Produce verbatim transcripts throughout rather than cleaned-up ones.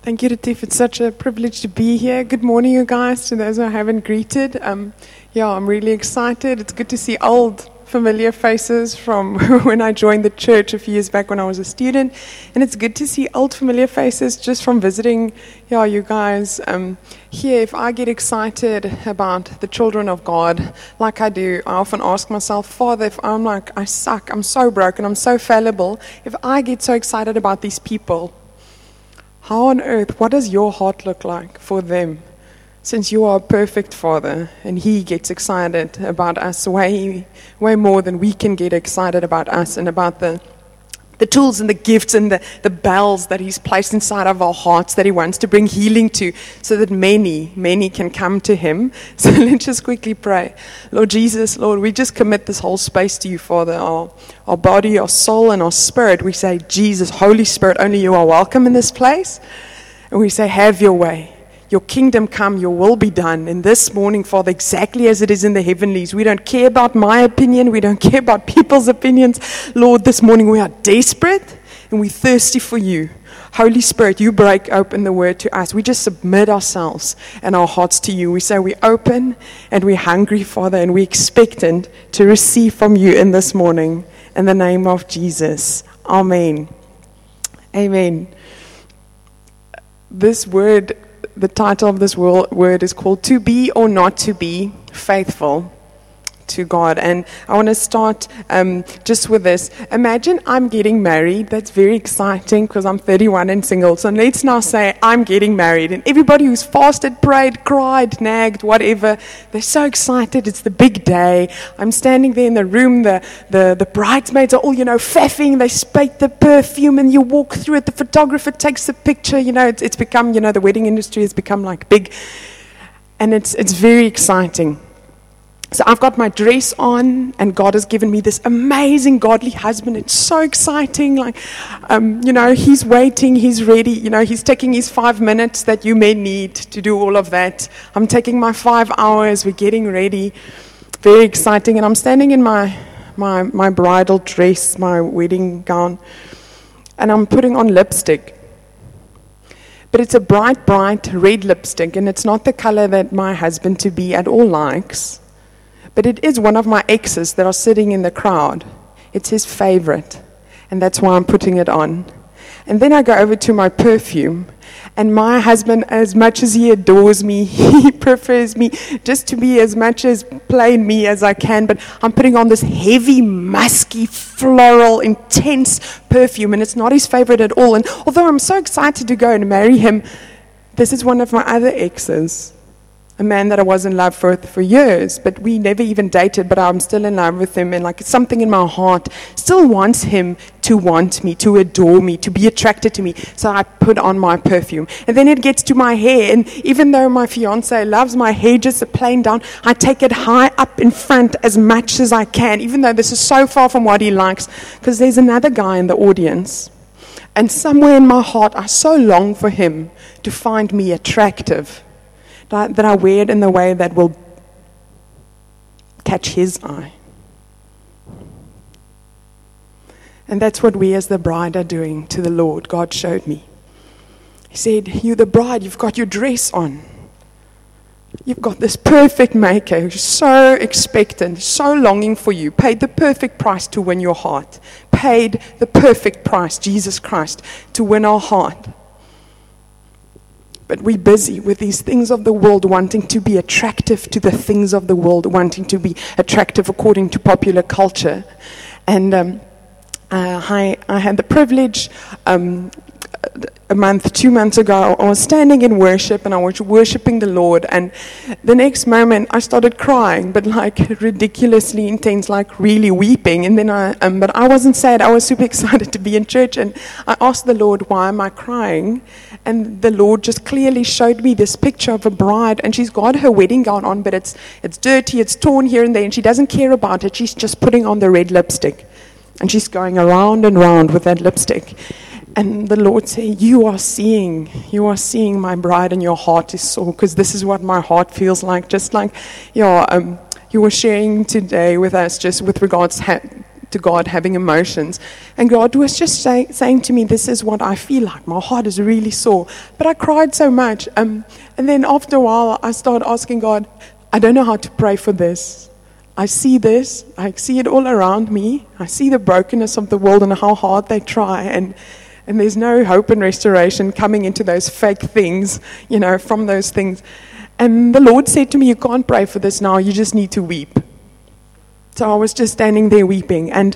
Thank you, Latif. It's such a privilege to be here. Good morning, you guys, to those I haven't greeted. Um, yeah, I'm really excited. It's good to see old, familiar faces from when I joined the church a few years back when I was a student. And it's good to see old, familiar faces just from visiting, yeah, you guys. Um, here, if I get excited about the children of God, like I do, I often ask myself, Father, if I'm like, I suck, I'm so broken, I'm so fallible, if I get so excited about these people, how on earth, what does your heart look like for them? Since you are a perfect Father, and He gets excited about us way, way more than we can get excited about us and about the, the tools and the gifts and the, the bells that He's placed inside of our hearts that He wants to bring healing to, so that many, many can come to Him. So let's just quickly pray. Lord Jesus, Lord, we just commit this whole space to You, Father, our, our body, our soul, and our spirit. We say, Jesus, Holy Spirit, only You are welcome in this place. And we say, have Your way. Your kingdom come, Your will be done. And this morning, Father, exactly as it is in the heavenlies, we don't care about my opinion. We don't care about people's opinions. Lord, this morning we are desperate and we're thirsty for You. Holy Spirit, You break open the word to us. We just submit ourselves and our hearts to You. We say we're open and we're hungry, Father, and we're expectant to receive from You in this morning. In the name of Jesus. Amen. Amen. This word, the title of this word is called To Be or Not to Be Faithful to God. And I want to start um, just with this. Imagine I'm getting married. That's very exciting because I'm thirty-one and single. So let's now say I'm getting married. And everybody who's fasted, prayed, cried, nagged, whatever, they're so excited. It's the big day. I'm standing there in the room. The, the, the bridesmaids are all, you know, faffing. They spray the perfume and you walk through it. The photographer takes the picture. You know, it's, it's become, you know, the wedding industry has become like big. And it's it's very exciting. So I've got my dress on, and God has given me this amazing godly husband. It's so exciting. Like, um, you know, he's waiting, he's ready. You know, he's taking his five minutes that you may need to do all of that. I'm taking my five hours. We're getting ready. Very exciting. And I'm standing in my my my bridal dress, my wedding gown, and I'm putting on lipstick. But it's a bright, bright red lipstick, and it's not the color that my husband-to-be at all likes. But it is one of my exes that are sitting in the crowd. It's his favorite, and that's why I'm putting it on. And then I go over to my perfume, and my husband, as much as he adores me, he prefers me just to be as much as plain me as I can, but I'm putting on this heavy, musky, floral, intense perfume, and it's not his favorite at all. And although I'm so excited to go and marry him, this is one of my other exes. A man that I was in love with for years, but we never even dated, but I'm still in love with him, and like something in my heart still wants him to want me, to adore me, to be attracted to me. So I put on my perfume. And then it gets to my hair, and even though my fiance loves my hair just plain down, I take it high up in front as much as I can, even though this is so far from what he likes, because there's another guy in the audience. And somewhere in my heart, I so long for him to find me attractive, that I wear it in the way that will catch his eye. And that's what we as the bride are doing to the Lord. God showed me. He said, you're the bride, you've got your dress on. You've got this perfect maker who's so expectant, so longing for you, paid the perfect price to win your heart, paid the perfect price, Jesus Christ, to win our heart. But we're busy with these things of the world, wanting to be attractive to the things of the world, wanting to be attractive according to popular culture. And um, uh, I, I had the privilege, um, a month, two months ago, I was standing in worship and I was worshiping the Lord. And the next moment I started crying, but like ridiculously intense, like really weeping. And then I, um, but I wasn't sad. I was super excited to be in church. And I asked the Lord, why am I crying? And the Lord just clearly showed me this picture of a bride, and she's got her wedding gown on, but it's it's dirty, it's torn here and there, and she doesn't care about it. She's just putting on the red lipstick, and she's going around and round with that lipstick. And the Lord said, you are seeing, you are seeing my bride, and your heart is sore, because this is what my heart feels like. Just like, you know, um, you were sharing today with us, just with regards ha- to God, having emotions. And God was just say, saying to me, this is what I feel like. My heart is really sore. But I cried so much. Um, and then after a while, I started asking God, I don't know how to pray for this. I see this. I see it all around me. I see the brokenness of the world and how hard they try. And and there's no hope and restoration coming into those fake things, you know, from those things. And the Lord said to me, you can't pray for this now. You just need to weep. So I was just standing there weeping. And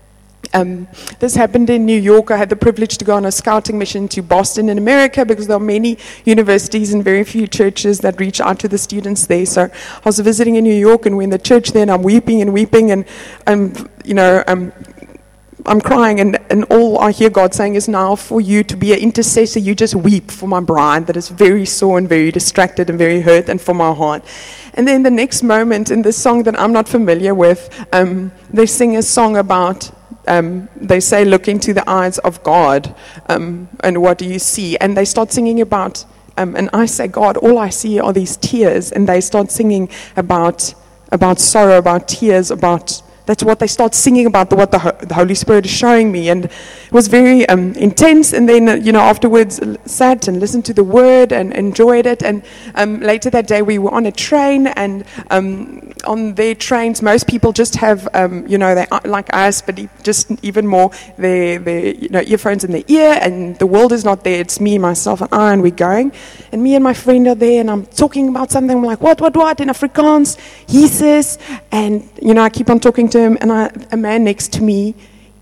um, this happened in New York. I had the privilege to go on a scouting mission to Boston in America because there are many universities and very few churches that reach out to the students there. So I was visiting in New York, and we're in the church there, and I'm weeping and weeping. And, um, you know, um, I'm crying, and, and all I hear God saying is, now for you to be an intercessor, you just weep for my bride that is very sore and very distracted and very hurt, and for my heart. And then the next moment, in this song that I'm not familiar with, um, they sing a song about, um, they say, look into the eyes of God, um, and what do you see? And they start singing about, um, and I say, God, all I see are these tears. And they start singing about, about sorrow, about tears, about... That's what they start singing about, the, what the, the Holy Spirit is showing me. And it was very um, intense. And then, uh, you know, afterwards sat and listened to the word and enjoyed it. And um, later that day we were on a train. And um, on their trains, most people just have, um, you know, they are like us, but just even more, their, their you know, earphones in their ear. And the world is not there. It's me, myself, and I, and we're going. And me and my friend are there. And I'm talking about something. I'm like, what, what, what? In Afrikaans, Jesus. And, you know, I keep on talking to him, and I, a man next to me,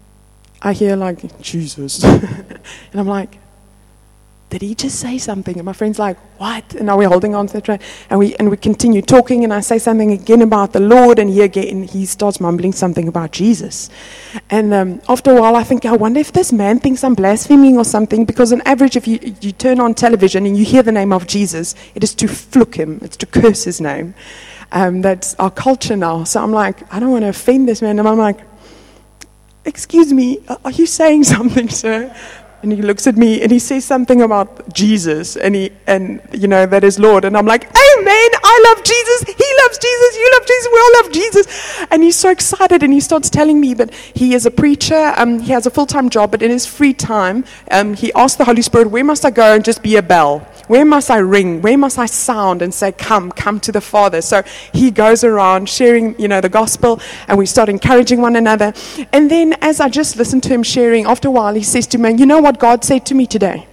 I hear like, Jesus. And I'm like, did he just say something? And my friend's like, what? And now we're holding on to the train, and we and we continue talking, and I say something again about the Lord, and he again, he starts mumbling something about Jesus. And um, after a while, I think, I wonder if this man thinks I'm blaspheming or something, because on average, if you, you turn on television and you hear the name of Jesus, it is to fluke him, it's to curse his name. Um, that's our culture now. So I'm like, I don't want to offend this man. And I'm like, excuse me, are you saying something, sir? And he looks at me and he says something about Jesus, and he and you know that is Lord. And I'm like, amen, I love Jesus, he loves Jesus, you love Jesus, we all love Jesus. And he's so excited, and he starts telling me that he is a preacher, um, he has a full-time job, but in his free time, um, he asked the Holy Spirit, where must I go and just be a bell? Where must I ring? Where must I sound and say, come, come to the Father? So he goes around sharing, you know, the gospel, and we start encouraging one another. And then as I just listened to him sharing, after a while, he says to me, you know what God said to me today?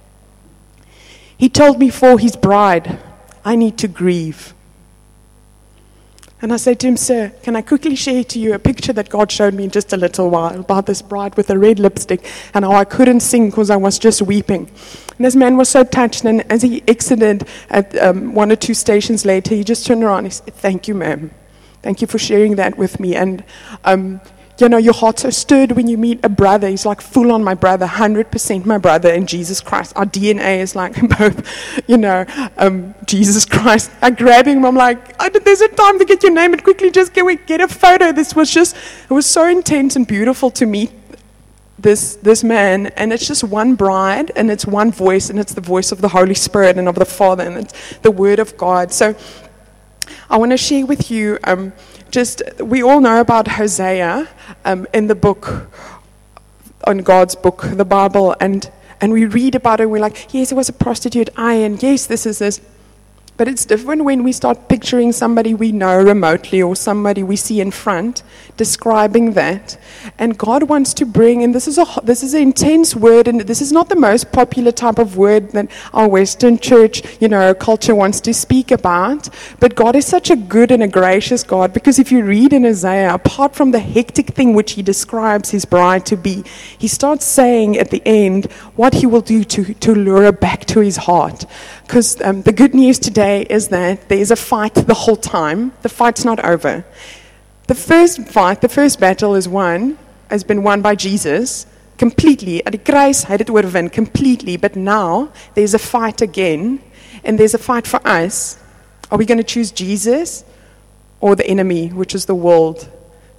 He told me for his bride, I need to grieve. And I said to him, sir, can I quickly share to you a picture that God showed me in just a little while about this bride with a red lipstick, and how I couldn't sing because I was just weeping. And this man was so touched, and as he exited at um, one or two stations later, he just turned around and he said, thank you, ma'am. Thank you for sharing that with me. And, um, you know, your heart's so stirred when you meet a brother. He's like full on my brother, one hundred percent my brother in Jesus Christ. Our D N A is like both, you know, um, Jesus Christ. I grab him, I'm like, I, there's a time to get your name and quickly just get, get a photo. This was just, it was so intense and beautiful to meet this this man, and it's just one bride, and it's one voice, and it's the voice of the Holy Spirit and of the Father, and it's the Word of God. So I want to share with you, um, just, we all know about Hosea um, in the book, on God's book, the Bible, and, and we read about it, we're like, yes, it was a prostitute, I, and yes, this is this. But it's different when we start picturing somebody we know remotely, or somebody we see in front, describing that. And God wants to bring, and this is a this is an intense word, and this is not the most popular type of word that our Western church, you know, culture wants to speak about. But God is such a good and a gracious God, because if you read in Isaiah, apart from the hectic thing which he describes his bride to be, he starts saying at the end what he will do to, to lure her back to his heart. Because um, the good news today is that there is a fight the whole time. The fight's not over. The first fight, the first battle is won, has been won by Jesus completely. At die kruis, hy het dit oorwin completely. But now there's a fight again, and there's a fight for us. Are we going to choose Jesus or the enemy, which is the world?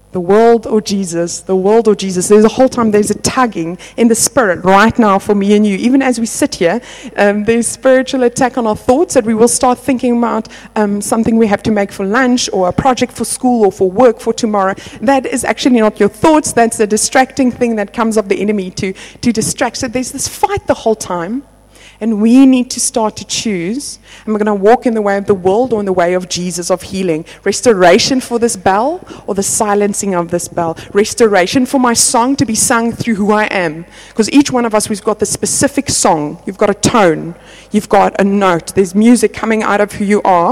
The world or Jesus, the world or Jesus. There's a whole time, there's a tugging in the spirit right now for me and you. Even as we sit here, um, there's spiritual attack on our thoughts that we will start thinking about um, something we have to make for lunch or a project for school or for work for tomorrow. That is actually not your thoughts. That's a distracting thing that comes of the enemy to, to distract. So there's this fight the whole time. And we need to start to choose. Am I going to walk in the way of the world or in the way of Jesus, of healing? Restoration for this bell or the silencing of this bell? Restoration for my song to be sung through who I am. Because each one of us, we've got the specific song. You've got a tone. You've got a note. There's music coming out of who you are.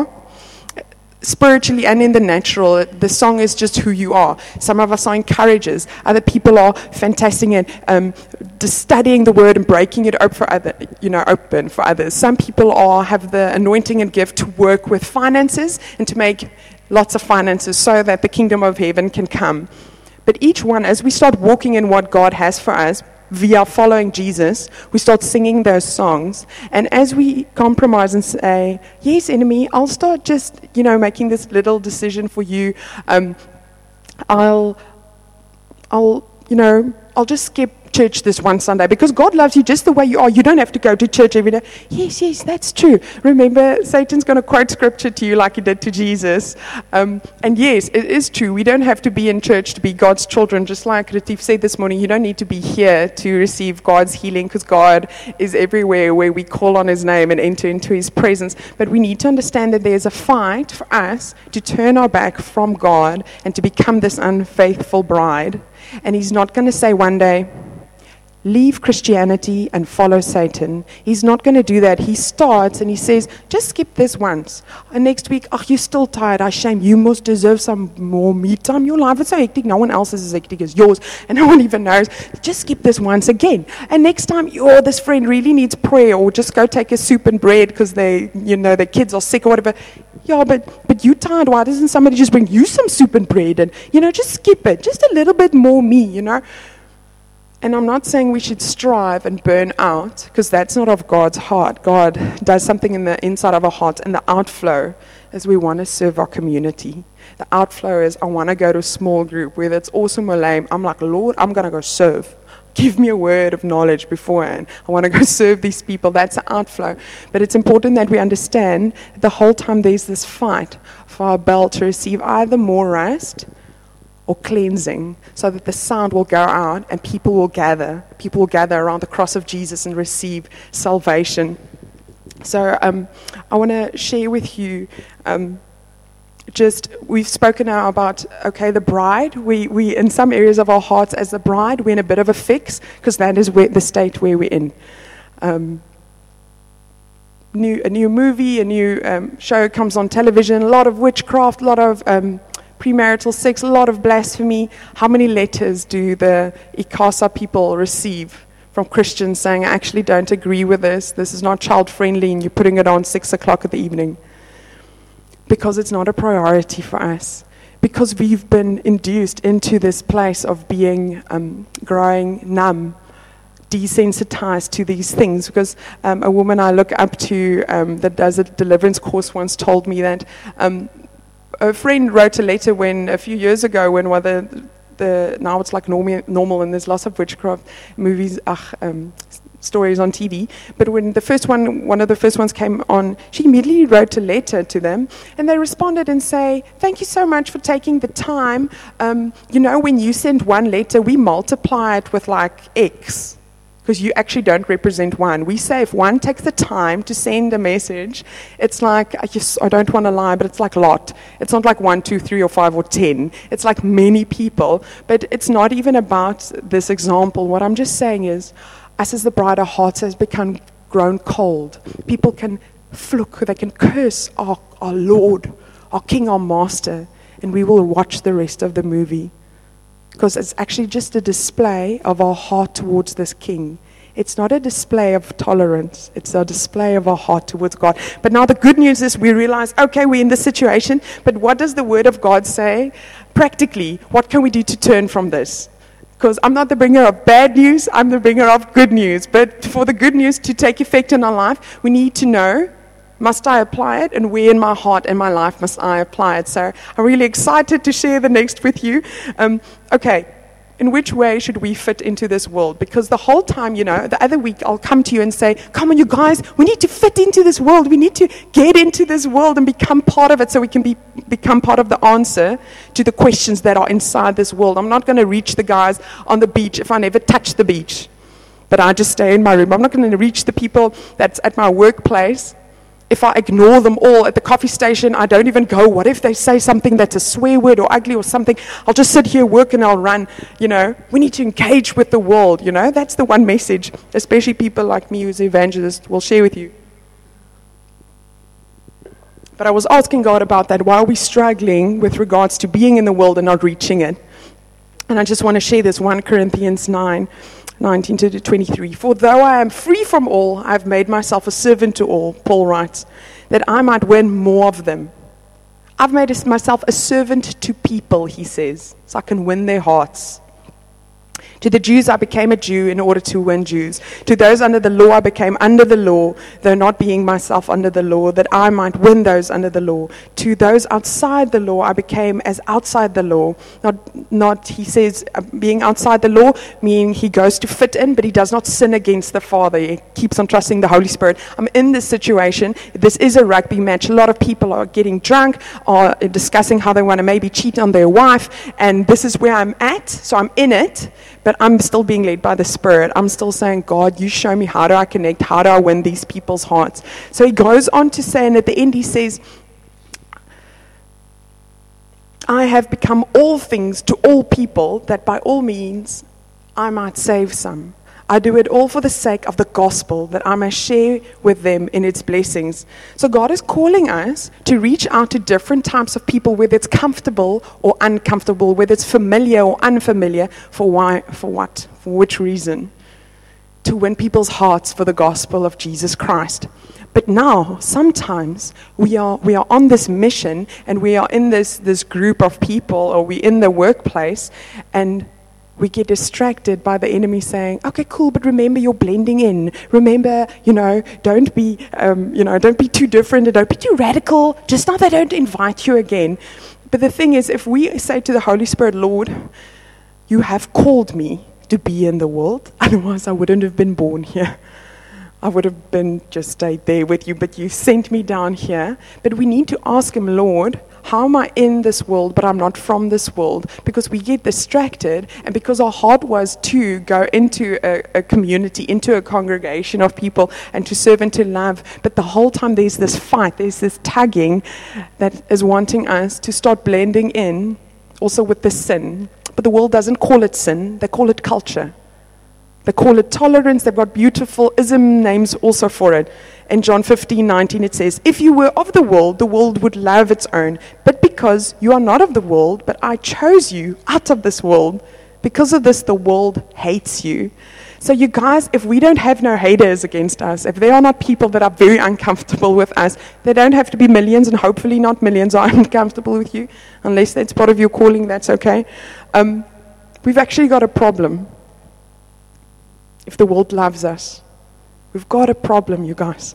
Spiritually and in the natural, the song is just who you are. Some of us are encouragers. Other people are fantastic at um, just studying the word and breaking it open for other, you know, open for others. Some people are have the anointing and gift to work with finances and to make lots of finances so that the kingdom of heaven can come. But each one, as we start walking in what God has for us, via following Jesus, we start singing those songs. And as we compromise and say, yes, enemy, I'll start just, you know, making this little decision for you. Um, I'll, I'll, you know, I'll just skip church this one Sunday because God loves you just the way you are. You don't have to go to church every day. Yes, yes, that's true. Remember, Satan's going to quote scripture to you like he did to Jesus. Um, and yes, it is true. We don't have to be in church to be God's children. Just like Retief said this morning, you don't need to be here to receive God's healing because God is everywhere where we call on his name and enter into his presence. But we need to understand that there's a fight for us to turn our back from God and to become this unfaithful bride. And he's not going to say one day, leave Christianity and follow Satan. He's not going to do that. He starts and he says, just skip this once. And next week, oh, you're still tired. I shame. You must deserve some more me time. Your life is so hectic. No one else is as hectic as yours. And no one even knows. Just skip this once again. And next time, oh, this friend really needs prayer. Or just go take a soup and bread because they, you know, their kids are sick or whatever. Yeah, but, but you're tired. Why doesn't somebody just bring you some soup and bread? And, you know, just skip it. Just a little bit more me, you know. And I'm not saying we should strive and burn out, because that's not of God's heart. God does something in the inside of our heart, and the outflow is we want to serve our community. The outflow is I want to go to a small group, whether it's awesome or lame. I'm like, Lord, I'm going to go serve. Give me a word of knowledge beforehand. I want to go serve these people. That's the outflow. But it's important that we understand the whole time there's this fight for our bell to receive either more rest or cleansing, so that the sound will go out and people will gather. People will gather around the cross of Jesus and receive salvation. So um, I want to share with you, um, just, we've spoken now about, okay, the bride. We, we in some areas of our hearts as the bride, we're in a bit of a fix, because that is where, the state where we're in. Um, new, a new movie, a new um, show comes on television, a lot of witchcraft, a lot of Um, premarital sex, a lot of blasphemy. How many letters do the ICASA people receive from Christians saying, I actually don't agree with this, this is not child friendly, and you're putting it on six o'clock in the evening? Because it's not a priority for us. Because we've been induced into this place of being um, growing numb, desensitized to these things. Because um, a woman I look up to um, that does a deliverance course once told me that um, a friend wrote a letter when a few years ago when one of the, the now it's like normal, normal and there's lots of witchcraft movies, ach, um, stories on T V. But when the first one, one of the first ones came on, she immediately wrote a letter to them, and they responded and say, "Thank you so much for taking the time. Um, you know, when you send one letter, we multiply it with like X." Because you actually don't represent one. We say if one takes the time to send a message, it's like, I, just, I don't want to lie, but it's like a lot. It's not like one, two, three, or five, or ten. It's like many people. But it's not even about this example. What I'm just saying is, us as the bride, our hearts has become grown cold. People can fluke, they can curse our, our Lord, our King, our Master, and we will watch the rest of the movie. Because it's actually just a display of our heart towards this King. It's not a display of tolerance. It's a display of our heart towards God. But now the good news is we realize, okay, we're in this situation, but what does the Word of God say? Practically, what can we do to turn from this? Because I'm not the bringer of bad news, I'm the bringer of good news. But for the good news to take effect in our life, we need to know must I apply it? And where in my heart and my life must I apply it? So I'm really excited to share the next with you. Um, okay. In which way should we fit into this world? Because the whole time, you know, the other week I'll come to you and say, come on, you guys, we need to fit into this world. We need to get into this world and become part of it so we can be become part of the answer to the questions that are inside this world. I'm not going to reach the guys on the beach if I never touch the beach, but I just stay in my room. I'm not going to reach the people that's at my workplace if I ignore them all. At the coffee station, I don't even go. What if they say something that's a swear word or ugly or something? I'll just sit here, work, and I'll run. You know, we need to engage with the world. You know, that's the one message, especially people like me who's an evangelist, will share with you. But I was asking God about that. Why are we struggling with regards to being in the world and not reaching it? And I just want to share this, First Corinthians nine. nineteen to twenty-three. For though I am free from all, I have made myself a servant to all, Paul writes, that I might win more of them. I've made myself a servant to people, he says, so I can win their hearts. To the Jews I became a Jew in order to win Jews. To those under the law I became under the law, though not being myself under the law, that I might win those under the law. To those outside the law I became as outside the law. Not, not he says, uh, being outside the law, meaning he goes to fit in, but he does not sin against the Father. He keeps on trusting the Holy Spirit. I'm in this situation. This is a rugby match. A lot of people are getting drunk, are discussing how they want to maybe cheat on their wife, and this is where I'm at, so I'm in it. But I'm still being led by the Spirit. I'm still saying, God, you show me how do I connect, how do I win these people's hearts. So he goes on to say, and at the end he says, I have become all things to all people, that by all means I might save some. I do it all for the sake of the gospel, that I may share with them in its blessings. So God is calling us to reach out to different types of people, whether it's comfortable or uncomfortable, whether it's familiar or unfamiliar, for why, for what, for which reason, to win people's hearts for the gospel of Jesus Christ. But now, sometimes we are we are on this mission, and we are in this this group of people, or we're in the workplace, and we get distracted by the enemy saying, okay, cool, but remember you're blending in. Remember, you know, don't be, um, you know, don't be too different and don't be too radical. Just now they don't invite you again. But the thing is, if we say to the Holy Spirit, Lord, you have called me to be in the world, otherwise I wouldn't have been born here. I would have been just stayed there with you, but you sent me down here. But we need to ask him, Lord, how am I in this world, but I'm not from this world? Because we get distracted, and because our heart was to go into a, a community, into a congregation of people, and to serve and to love. But the whole time there's this fight, there's this tugging that is wanting us to start blending in, also with the sin. But the world doesn't call it sin, they call it culture. They call it tolerance. They've got beautiful ism names also for it. In John fifteen nineteen it says, if you were of the world, the world would love its own. But because you are not of the world, but I chose you out of this world, because of this the world hates you. So you guys, if we don't have no haters against us, if they are not people that are very uncomfortable with us, they don't have to be millions, and hopefully not millions are uncomfortable with you, unless that's part of your calling, that's okay. Um, we've actually got a problem. If the world loves us, we've got a problem, you guys.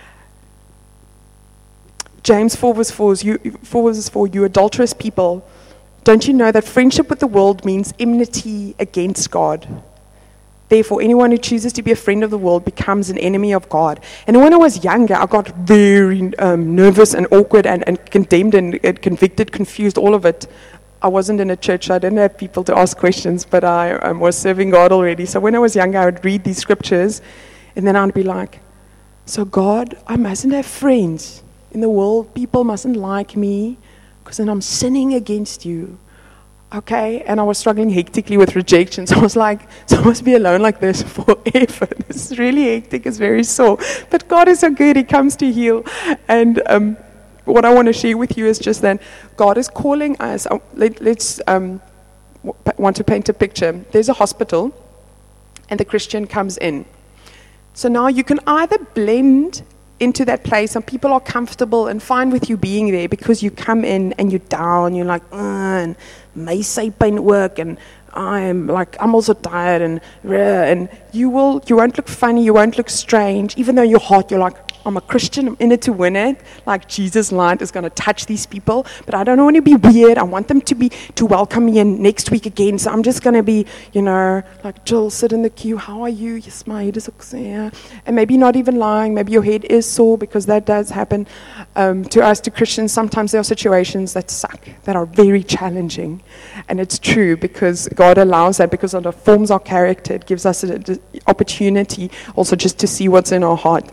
James four verse four, you, four verse four, you adulterous people, don't you know that friendship with the world means enmity against God? Therefore, anyone who chooses to be a friend of the world becomes an enemy of God. And when I was younger, I got very um, nervous and awkward and, and condemned and, and convicted, confused, all of it. I wasn't in a church, so I didn't have people to ask questions, but I um, was serving God already. So when I was younger, I would read these scriptures, and then I'd be like, so God, I mustn't have friends in the world. People mustn't like me, because then I'm sinning against you. Okay? And I was struggling hectically with rejection, so I was like, so I must be alone like this forever. This is really hectic, it's very sore. But God is so good, he comes to heal. And um what I want to share with you is just that God is calling us. Uh, let, let's um, w- want to paint a picture. There's a hospital, and the Christian comes in. So now you can either blend into that place, and people are comfortable and fine with you being there because you come in and you're down. You're like, uh, and my side pain work, and I'm like, I'm also tired, and and you will, you won't look funny, you won't look strange, even though in your heart you're like, I'm a Christian, I'm in it to win it. Like Jesus' light is going to touch these people, but I don't want to be weird. I want them to be to welcome me in next week again. So I'm just going to be, you know, like Jill, sit in the queue. How are you? Yes, my head is yeah. And maybe not even lying. Maybe your head is sore, because that does happen um, to us, to Christians. Sometimes there are situations that suck, that are very challenging, and it's true because God allows that, because it forms our character. It gives us an opportunity also just to see what's in our heart.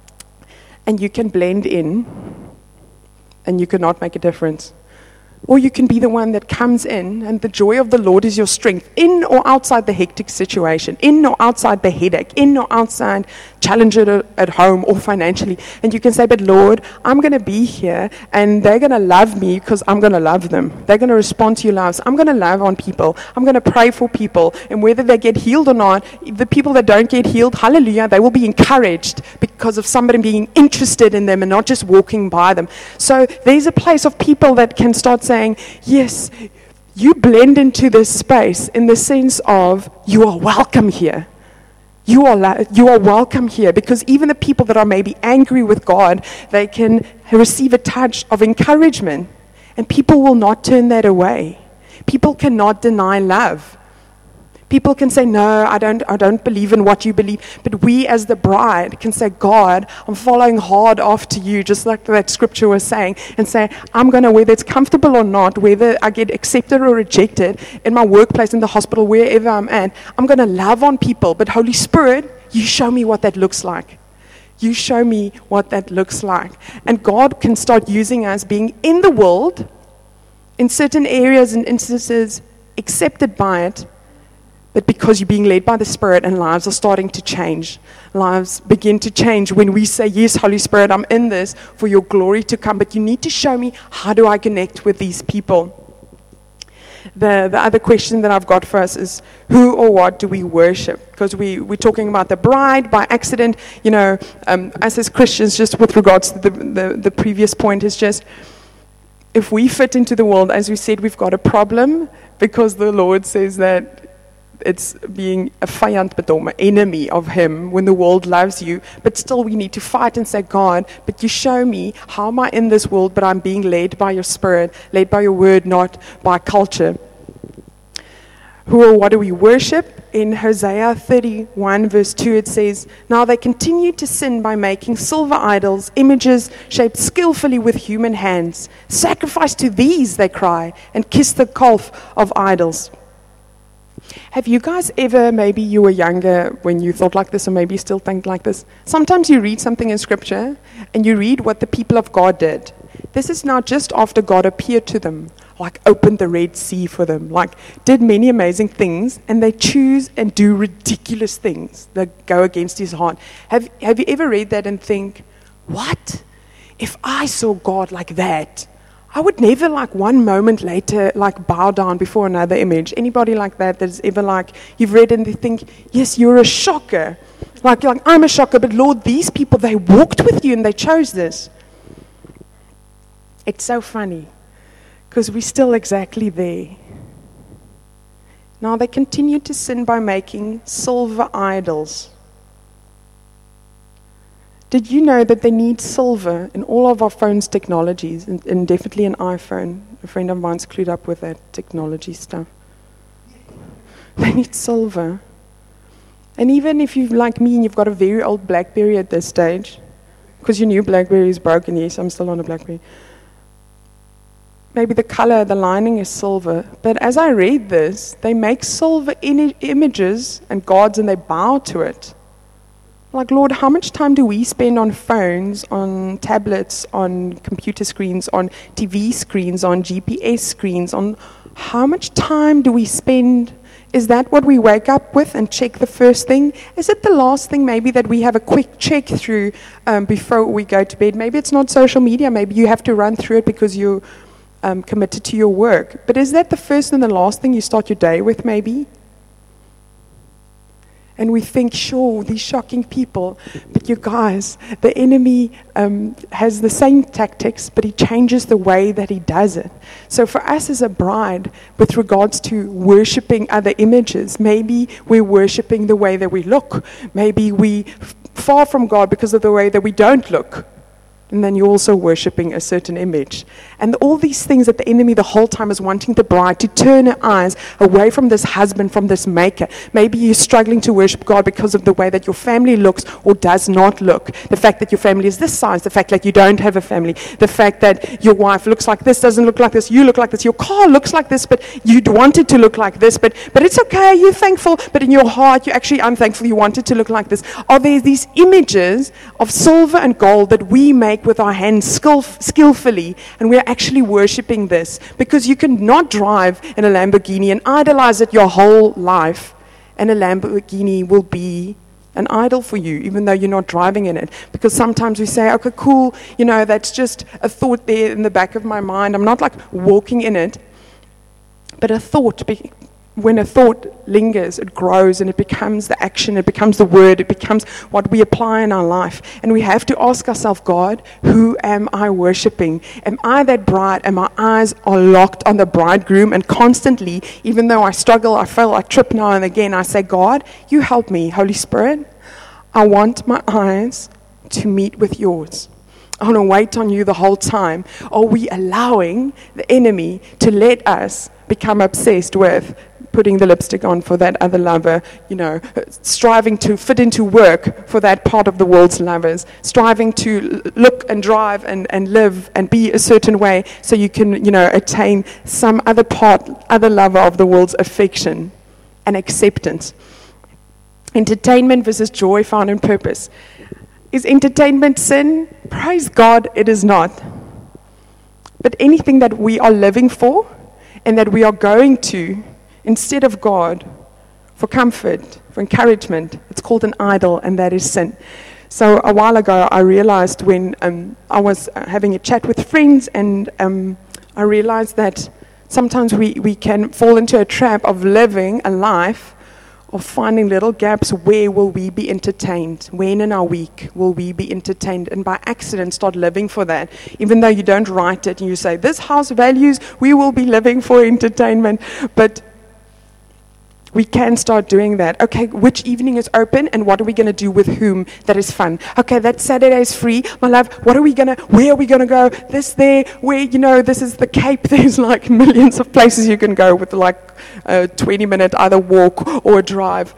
And you can blend in, and you cannot make a difference. Or you can be the one that comes in, and the joy of the Lord is your strength, in or outside the hectic situation, in or outside the headache, in or outside challenge at, at home or financially. And you can say, but Lord, I'm going to be here, and they're going to love me because I'm going to love them. They're going to respond to your love. So I'm going to love on people. I'm going to pray for people. And whether they get healed or not, the people that don't get healed, hallelujah, they will be encouraged because of somebody being interested in them and not just walking by them. So there's a place of people that can start saying, saying, yes, you blend into this space in the sense of you are welcome here. You are, la- you are welcome here, because even the people that are maybe angry with God, they can receive a touch of encouragement, and people will not turn that away. People cannot deny love. People can say, no, I don't, I don't believe in what you believe. But we as the bride can say, God, I'm following hard after you, just like that scripture was saying, and say, I'm going to, whether it's comfortable or not, whether I get accepted or rejected in my workplace, in the hospital, wherever I'm at, I'm going to love on people. But Holy Spirit, you show me what that looks like. You show me what that looks like. And God can start using us being in the world, in certain areas and instances, accepted by it, but because you're being led by the Spirit, and lives are starting to change. Lives begin to change when we say, yes, Holy Spirit, I'm in this for your glory to come, but you need to show me, how do I connect with these people? The, the other question that I've got for us is, who or what do we worship? Because we, we're talking about the bride by accident. You know, um, us as Christians, just with regards to the, the, the previous point, is just, if we fit into the world, as we said, we've got a problem, because the Lord says that it's being a vyand bedom, an enemy of him, when the world loves you. But still we need to fight and say, God, but you show me, how am I in this world, but I'm being led by your Spirit, led by your word, not by culture. Who or what do we worship? In Hosea thirty-one verse two it says, now they continue to sin by making silver idols, images shaped skillfully with human hands. Sacrifice to these, they cry, and kiss the calf of idols. Have you guys ever, maybe you were younger when you thought like this, or maybe you still think like this? Sometimes you read something in Scripture, and you read what the people of God did. This is not just after God appeared to them, like opened the Red Sea for them, like did many amazing things, and they choose and do ridiculous things that go against his heart. Have, have you ever read that and think, what? If I saw God like that, I would never, like, one moment later, like, bow down before another image. Anybody like that that's ever, like, you've read and they think, yes, you're a shocker. Like, like I'm a shocker, but Lord, these people, they walked with you and they chose this. It's so funny, because we're still exactly there. Now, they continue to sin by making silver idols. Did you know that they need silver in all of our phones' technologies, and, and definitely an iPhone? A friend of mine's clued up with that technology stuff. They need silver. And even if you're like me and you've got a very old BlackBerry at this stage, because your new BlackBerry is broken, yes, I'm still on a BlackBerry. Maybe the color, the lining is silver. But as I read this, they make silver in- images and gods, and they bow to it. Like, Lord, how much time do we spend on phones, on tablets, on computer screens, on T V screens, on G P S screens? On how much time do we spend? Is that what we wake up with and check the first thing? Is it the last thing maybe that we have a quick check through um, before we go to bed? Maybe it's not social media. Maybe you have to run through it because you're um, committed to your work. But is that the first and the last thing you start your day with maybe? And we think, sure, these shocking people. But you guys, the enemy um, has the same tactics, but he changes the way that he does it. So for us as a bride, with regards to worshiping other images, maybe we're worshiping the way that we look. Maybe we f- far from God because of the way that we don't look. And then you're also worshiping a certain image. And all these things that the enemy the whole time is wanting the bride to turn her eyes away from this husband, from this maker. Maybe you're struggling to worship God because of the way that your family looks or does not look. The fact that your family is this size, the fact that you don't have a family, the fact that your wife looks like this, doesn't look like this, you look like this, your car looks like this, but you'd want it to look like this, but, but it's okay, you're thankful, but in your heart you're actually unthankful, you want it to look like this. Are there these images of silver and gold that we make with our hands skill, skillfully, and we're actually worshiping this? Because you can not drive in a Lamborghini and idolize it your whole life, and a Lamborghini will be an idol for you, even though you're not driving in it. Because sometimes we say, okay, cool, you know, that's just a thought there in the back of my mind. I'm not like walking in it, but a thought, be- when a thought lingers, it grows and it becomes the action, it becomes the word, it becomes what we apply in our life. And we have to ask ourselves, God, who am I worshiping? Am I that bride? And my eyes are locked on the bridegroom, and constantly, even though I struggle, I fail, I trip now and again, I say, God, you help me, Holy Spirit. I want my eyes to meet with yours. I want to wait on you the whole time. Are we allowing the enemy to let us become obsessed with putting the lipstick on for that other lover, you know, striving to fit into work for that part of the world's lovers, striving to look and drive and, and live and be a certain way so you can, you know, attain some other part, other lover of the world's affection and acceptance. Entertainment versus joy found in purpose. Is entertainment sin? Praise God, it is not. But anything that we are living for and that we are going to instead of God, for comfort, for encouragement, it's called an idol, and that is sin. So a while ago, I realized when um, I was having a chat with friends, and um, I realized that sometimes we, we can fall into a trap of living a life of finding little gaps. Where will we be entertained? When in our week will we be entertained? And by accident start living for that. Even though you don't write it and you say, this house values, we will be living for entertainment. But we can start doing that. Okay, which evening is open and what are we going to do with whom that is fun? Okay, that Saturday is free. My love, what are we going to, where are we going to go? This, there, where, you know, this is the Cape. There's like millions of places you can go with like a twenty minute either walk or a drive.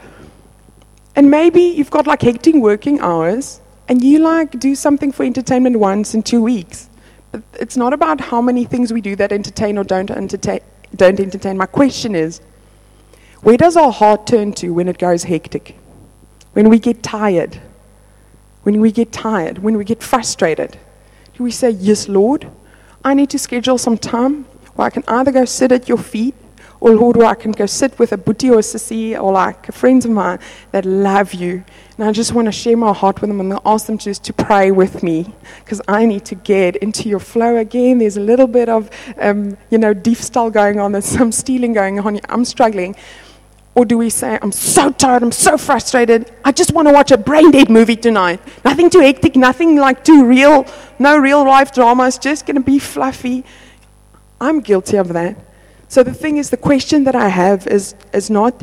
And maybe you've got like hectic working hours and you like do something for entertainment once in two weeks. But it's not about how many things we do that entertain or don't entertain. Don't entertain. My question is, where does our heart turn to when it goes hectic? When we get tired? When we get tired? When we get frustrated? Do we say, yes, Lord, I need to schedule some time where I can either go sit at your feet, or Lord, where I can go sit with a booty or a sissy or like friends of mine that love you. And I just want to share my heart with them and ask them just to pray with me because I need to get into your flow again. There's a little bit of, um, you know, diefstal going on. There's some stealing going on. I'm struggling. Or do we say, I'm so tired, I'm so frustrated, I just want to watch a brain-dead movie tonight. Nothing too hectic, nothing like too real, no real-life drama, it's just going to be fluffy. I'm guilty of that. So the thing is, the question that I have is is not,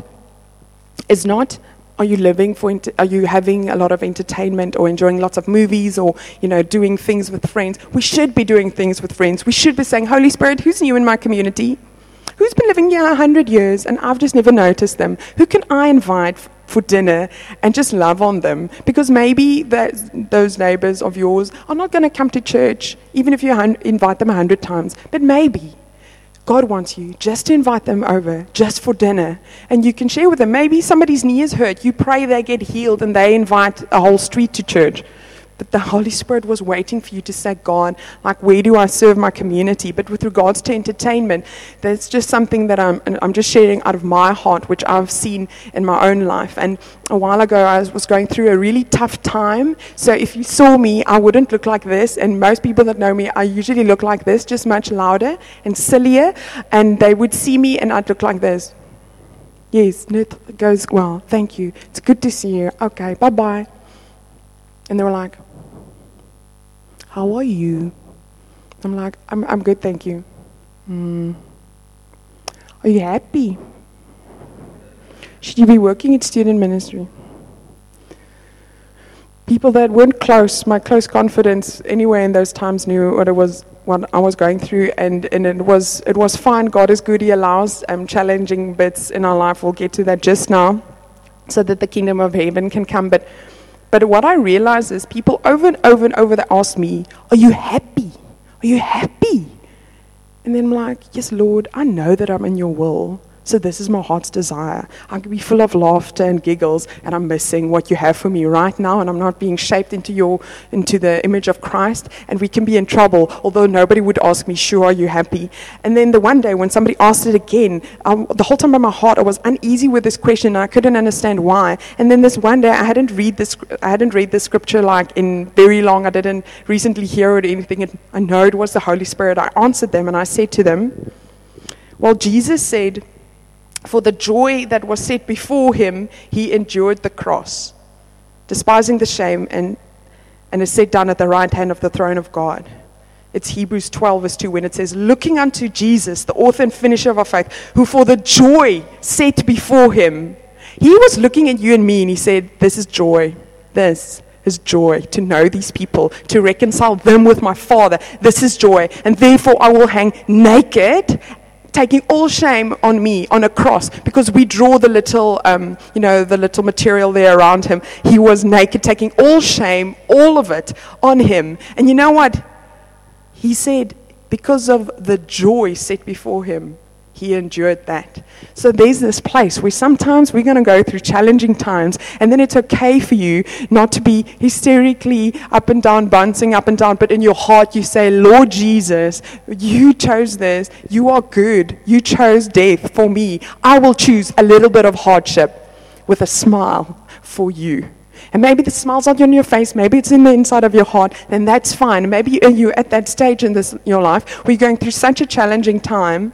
is not are you living for, are you having a lot of entertainment or enjoying lots of movies or, you know, doing things with friends? We should be doing things with friends. We should be saying, Holy Spirit, who's new in my community? Who's been living here a hundred years and I've just never noticed them? Who can I invite f- for dinner and just love on them? Because maybe that, those neighbors of yours are not going to come to church, even if you hun- invite them a hundred times. But maybe God wants you just to invite them over, just for dinner. And you can share with them. Maybe somebody's knee is hurt. You pray they get healed and they invite a whole street to church. But the Holy Spirit was waiting for you to say, God, like, where do I serve my community? But with regards to entertainment, that's just something that I'm, I'm just sharing out of my heart, which I've seen in my own life. And a while ago, I was going through a really tough time. So if you saw me, I wouldn't look like this. And most people that know me, I usually look like this, just much louder and sillier. And they would see me and I'd look like this. Yes, no, it goes well. Thank you. It's good to see you. Okay, bye-bye. And they were like, how are you? I'm like, I'm I'm good, thank you. Mm. Are you happy? Should you be working in student ministry? People that weren't close, my close confidence anyway in those times knew what it was, what I was going through, and, and it was it was fine. God is good. He allows um, challenging bits in our life. We'll get to that just now, so that the kingdom of heaven can come. But but what I realize is people over and over and over, they ask me, are you happy? Are you happy? And then I'm like, yes, Lord, I know that I'm in your will. So this is my heart's desire. I can be full of laughter and giggles, and I'm missing what you have for me right now, and I'm not being shaped into your into the image of Christ, and we can be in trouble, although nobody would ask me, sure, are you happy? And then the one day when somebody asked it again, um, the whole time in my heart, I was uneasy with this question, and I couldn't understand why. And then this one day, I hadn't read this, I hadn't read the scripture like in very long. I didn't recently hear it or anything. It, I know it was the Holy Spirit. I answered them, and I said to them, well, Jesus said, for the joy that was set before him, he endured the cross, despising the shame, and, and is set down at the right hand of the throne of God. It's Hebrews twelve verse two when it says, looking unto Jesus, the author and finisher of our faith, who for the joy set before him, he was looking at you and me, and he said, this is joy. This is joy, to know these people, to reconcile them with my Father. This is joy, and therefore I will hang naked, taking all shame on me on a cross, because we draw the little, um, you know, the little material there around him. He was naked, taking all shame, all of it on him. And you know what? He said, because of the joy set before him, he endured that. So there's this place where sometimes we're going to go through challenging times, and then it's okay for you not to be hysterically up and down, bouncing up and down, but in your heart you say, Lord Jesus, you chose this. You are good. You chose death for me. I will choose a little bit of hardship with a smile for you. And maybe the smile's not on your face, maybe it's in the inside of your heart, then that's fine. Maybe you're at that stage in this your life where you're going through such a challenging time,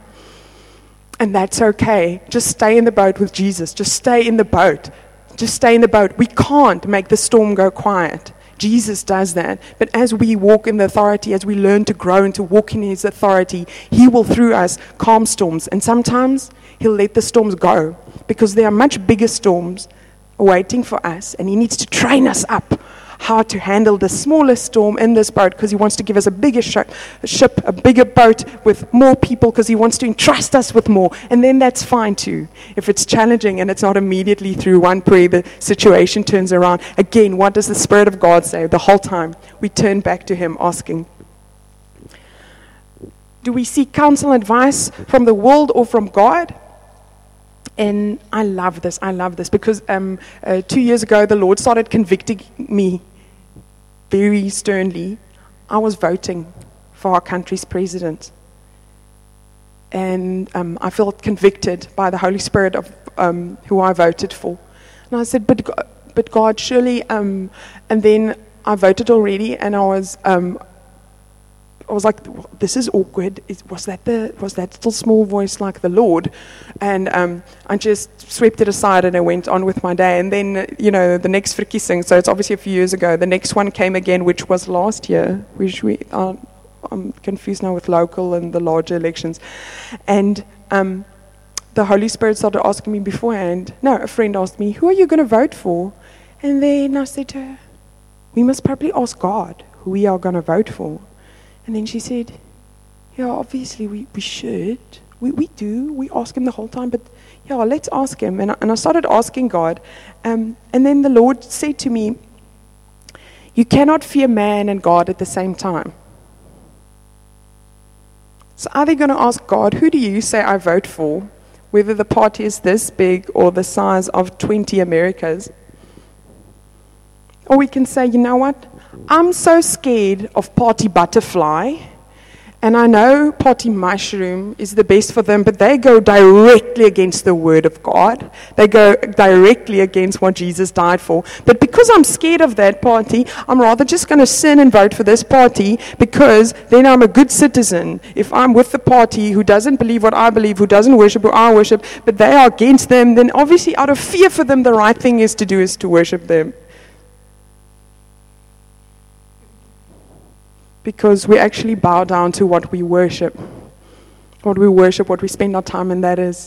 and that's okay. Just stay in the boat with Jesus. Just stay in the boat. Just stay in the boat. We can't make the storm go quiet. Jesus does that. But as we walk in the authority, as we learn to grow and to walk in his authority, he will, through us, calm storms. And sometimes he'll let the storms go, because there are much bigger storms waiting for us, and he needs to train us up how to handle the smallest storm in this boat, because he wants to give us a bigger sh- ship, a bigger boat with more people, because he wants to entrust us with more. And then that's fine too. If it's challenging and it's not immediately through one prayer the situation turns around. Again, what does the Spirit of God say? The whole time we turn back to him asking, do we seek counsel and advice from the world or from God? And I love this. I love this because um, uh, two years ago, the Lord started convicting me very sternly. I was voting for our country's president. And um, I felt convicted by the Holy Spirit of um, who I voted for. And I said, but, but God, surely... Um, and then I voted already, and I was... Um, I was like, this is awkward. Is, was that the was that still small voice like the Lord? And um, I just swept it aside and I went on with my day. And then, you know, the next verkiesing, so it's obviously a few years ago, the next one came again, which was last year, which we are, I'm confused now with local and the larger elections. And um, the Holy Spirit started asking me beforehand, no, a friend asked me, who are you going to vote for? And then I said to her, we must probably ask God who we are going to vote for. And then she said, yeah, obviously we, we should. We we do. We ask him the whole time. But yeah, let's ask him. And I, and I started asking God. Um, and then the Lord said to me, you cannot fear man and God at the same time. So are they going to ask God, who do you say I vote for? Whether the party is this big or the size of twenty Americas. Or we can say, you know what? I'm so scared of Party Butterfly, And I know potty mushroom is the best for them, but they go directly against the word of God. They go directly against what Jesus died for. But because I'm scared of that party, I'm rather just going to sin and vote for this party, because then I'm a good citizen. If I'm with the party who doesn't believe what I believe, who doesn't worship what I worship, but they are against them, then obviously out of fear for them, the right thing is to do is to worship them. Because we actually bow down to what we worship. What we worship, what we spend our time in, that is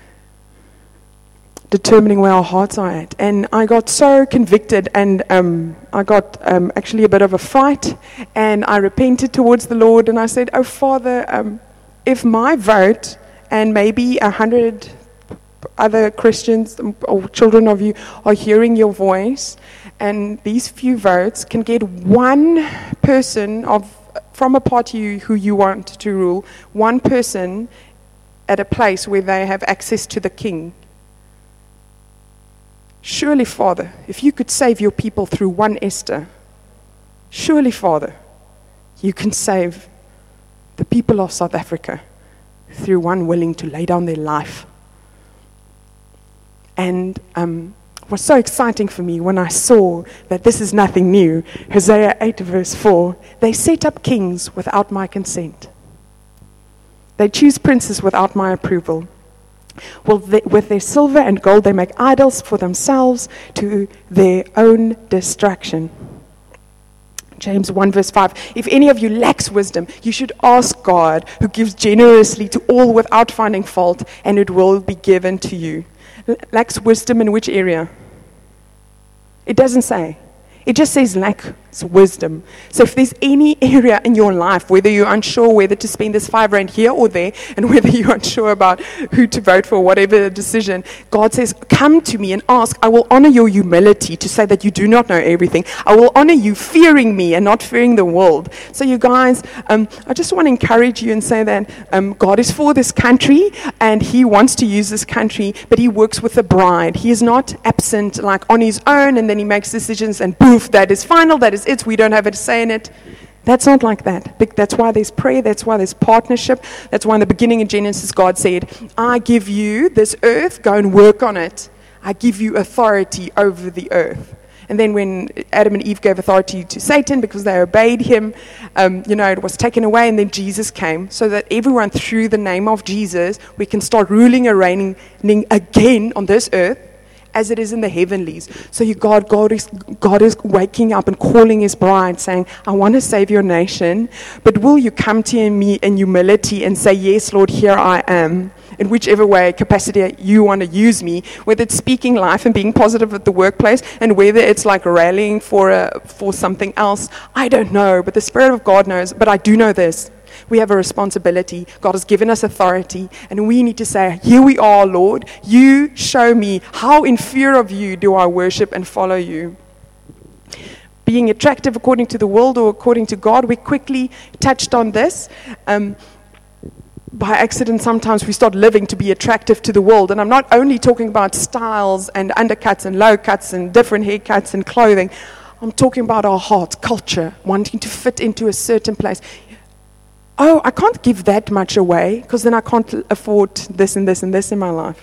determining where our hearts are at. And I got so convicted, and um, I got um, actually a bit of a fright, and I repented towards the Lord, and I said, oh Father, um, if my vote and maybe a hundred other Christians or children of you are hearing your voice, and these few votes can get one person of from a party who you want to rule, one person at a place where they have access to the king. Surely, Father, if you could save your people through one Esther, surely, Father, you can save the people of South Africa through one willing to lay down their life. And um, it was so exciting for me when I saw that this is nothing new. Hosea eight verse four, they set up kings without my consent. They choose princes without my approval. Well, they, with their silver and gold they make idols for themselves to their own destruction. James one verse five, if any of you lacks wisdom, you should ask God, who gives generously to all without finding fault, and it will be given to you. Lacks wisdom in which area? It doesn't say. It just says lacks wisdom. So if there's any area in your life, whether you're unsure whether to spend this five rand here or there, and whether you're unsure about who to vote for, whatever decision, God says, come to me and ask. I will honor your humility to say that you do not know everything. I will honor you fearing me and not fearing the world. So you guys, um, I just want to encourage you and say that um, God is for this country, and he wants to use this country, but he works with a bride. He is not absent like on his own, and then he makes decisions and poof, that is final, that is it, we don't have a say in it. That's not like that. That's why there's prayer, that's why there's partnership. That's why in the beginning in Genesis God said, I give you this earth, go and work on it. I give you authority over the earth. And then when Adam and Eve gave authority to Satan because they obeyed him, um, you know, it was taken away, and then Jesus came so that everyone through the name of Jesus, we can start ruling and reigning again on this earth as it is in the heavenlies. So you God, God is, God is waking up and calling his bride, saying, I want to save your nation, but will you come to me in humility and say, yes, Lord, here I am, in whichever way, capacity you want to use me, whether it's speaking life and being positive at the workplace, and whether it's like rallying for a, for something else. I don't know, but the Spirit of God knows. But I do know this. We have a responsibility. God has given us authority, and we need to say, here we are, Lord. You show me how in fear of you do I worship and follow you. Being attractive according to the world or according to God, we quickly touched on this. Um, by accident, sometimes we start living to be attractive to the world. And I'm not only talking about styles and undercuts and low cuts and different haircuts and clothing. I'm talking about our heart, culture, wanting to fit into a certain place. Oh, I can't give that much away because then I can't afford this and this and this in my life.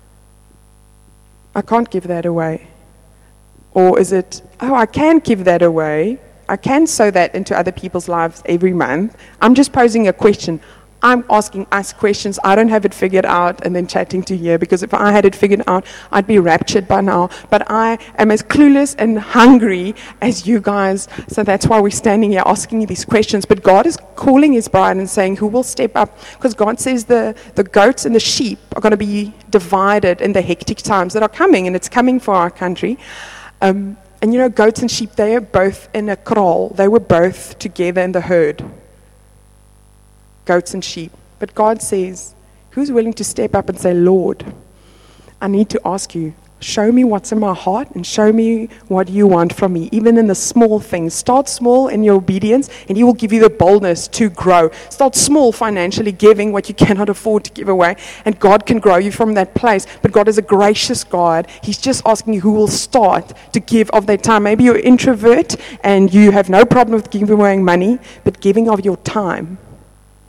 I can't give that away. Or is it, oh, I can give that away. I can sow that into other people's lives every month. I'm just posing a question. I'm asking us questions. I don't have it figured out and then chatting to you, because if I had it figured out, I'd be raptured by now. But I am as clueless and hungry as you guys. So that's why we're standing here asking you these questions. But God is calling his bride and saying, who will step up? Because God says the, the goats and the sheep are going to be divided in the hectic times that are coming, and it's coming for our country. Um, and you know, goats and sheep, they are both in a kraal. They were both together in the herd. Goats and sheep. But God says, who's willing to step up and say, Lord, I need to ask you, show me what's in my heart and show me what you want from me, even in the small things. Start small in your obedience, and he will give you the boldness to grow. Start small financially, giving what you cannot afford to give away, and God can grow you from that place. But God is a gracious God. He's just asking you who will start to give of their time. Maybe you're an introvert and you have no problem with giving away money, but giving of your time.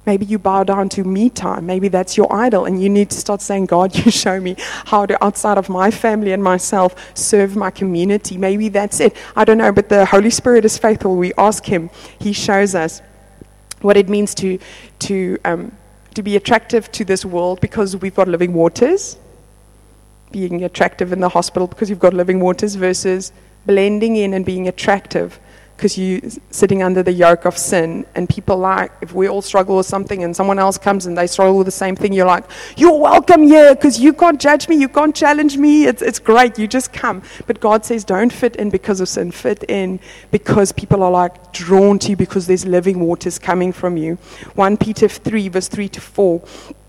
Maybe you bow down to me time. Maybe that's your idol, and you need to start saying, God, you show me how to, outside of my family and myself, serve my community. Maybe that's it. I don't know, but the Holy Spirit is faithful. We ask him. He shows us what it means to to um, to be attractive to this world because we've got living waters. Being attractive in the hospital because you've got living waters versus blending in and being attractive because you're sitting under the yoke of sin. And people like, if we all struggle with something and someone else comes and they struggle with the same thing, you're like, you're welcome here because you can't judge me, you can't challenge me, it's, it's great, you just come. But God says don't fit in because of sin, fit in because people are like drawn to you because there's living waters coming from you. First Peter three verse three to four.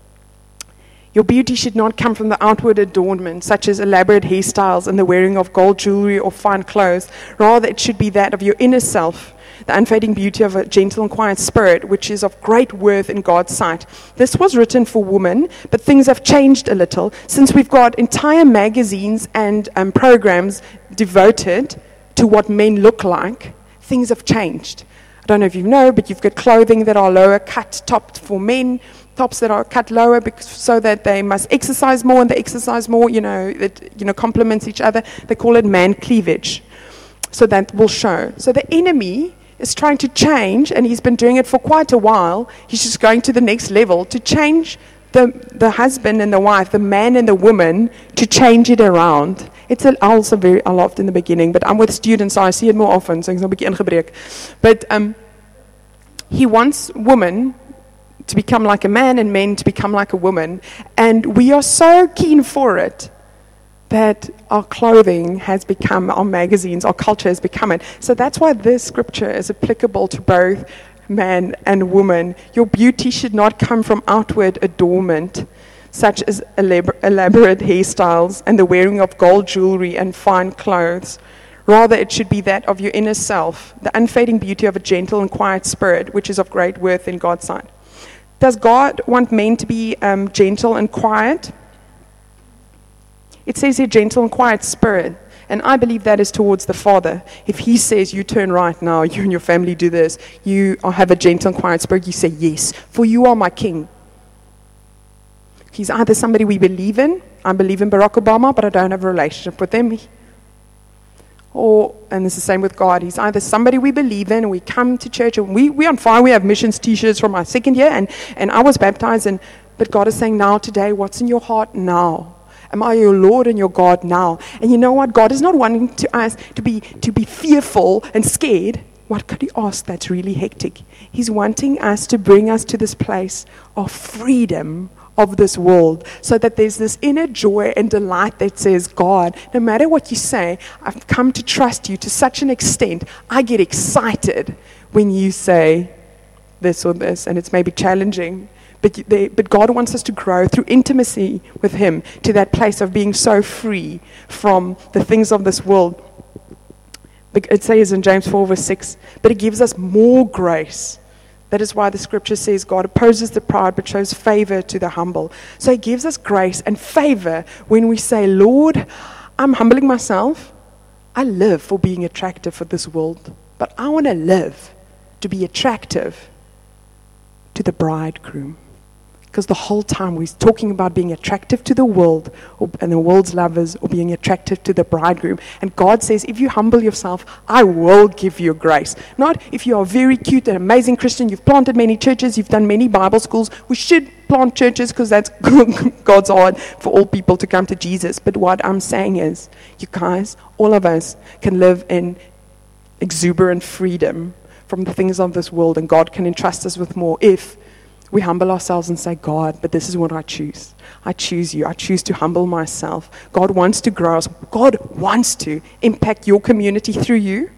Your beauty should not come from the outward adornment, such as elaborate hairstyles and the wearing of gold jewelry or fine clothes. Rather, it should be that of your inner self, the unfading beauty of a gentle and quiet spirit, which is of great worth in God's sight. This was written for women, but things have changed a little since we've got entire magazines and um, programs devoted to what men look like. Things have changed. I don't know if you know, but you've got clothing that are lower cut topped for men, tops that are cut lower because, so that they must exercise more, and they exercise more, you know, it you know complements each other. They call it man cleavage. So that will show. So the enemy is trying to change, and he's been doing it for quite a while. He's just going to the next level to change the the husband and the wife, the man and the woman, to change it around. It's also very a lot in the beginning, but I'm with students, so I see it more often, so it's a bit ingebreek. But um, he wants women to become like a man and men to become like a woman. And we are so keen for it that our clothing has become, our magazines, our culture has become it. So that's why this scripture is applicable to both man and woman. Your beauty should not come from outward adornment, such as elabor- elaborate hairstyles and the wearing of gold jewelry and fine clothes. Rather, it should be that of your inner self, the unfading beauty of a gentle and quiet spirit, which is of great worth in God's sight. Does God want men to be um, gentle and quiet? It says here, gentle and quiet spirit. And I believe that is towards the Father. If he says, you turn right now, you and your family do this, you have a gentle and quiet spirit, you say, yes, for you are my king. He's either somebody we believe in. I believe in Barack Obama, but I don't have a relationship with him. Or, and it's the same with God. He's either somebody we believe in, and we come to church, and we, we're on fire. We have missions t-shirts from my second year, and, and I was baptized, and but God is saying, now, today, what's in your heart now? Am I your Lord and your God now? And you know what? God is not wanting to us to be to be fearful and scared. What could he ask that's really hectic? He's wanting us to bring us to this place of freedom of this world, so that there's this inner joy and delight that says, God, no matter what you say, I've come to trust you to such an extent, I get excited when you say this or this, and it's maybe challenging, but they, but God wants us to grow through intimacy with him to that place of being so free from the things of this world. It says in James four verse six, but it gives us more grace. That is why the scripture says God opposes the proud but shows favor to the humble. So he gives us grace and favor when we say, Lord, I'm humbling myself. I live for being attractive for this world, but I want to live to be attractive to the bridegroom. Because the whole time we're talking about being attractive to the world or, and the world's lovers, or being attractive to the bridegroom. And God says, if you humble yourself, I will give you grace. Not if you are very cute and amazing Christian, you've planted many churches, you've done many Bible schools. We should plant churches because that's God's heart for all people to come to Jesus. But what I'm saying is, you guys, all of us can live in exuberant freedom from the things of this world, and God can entrust us with more if we humble ourselves and say, God, but this is what I choose. I choose you. I choose to humble myself. God wants to grow us. God wants to impact your community through you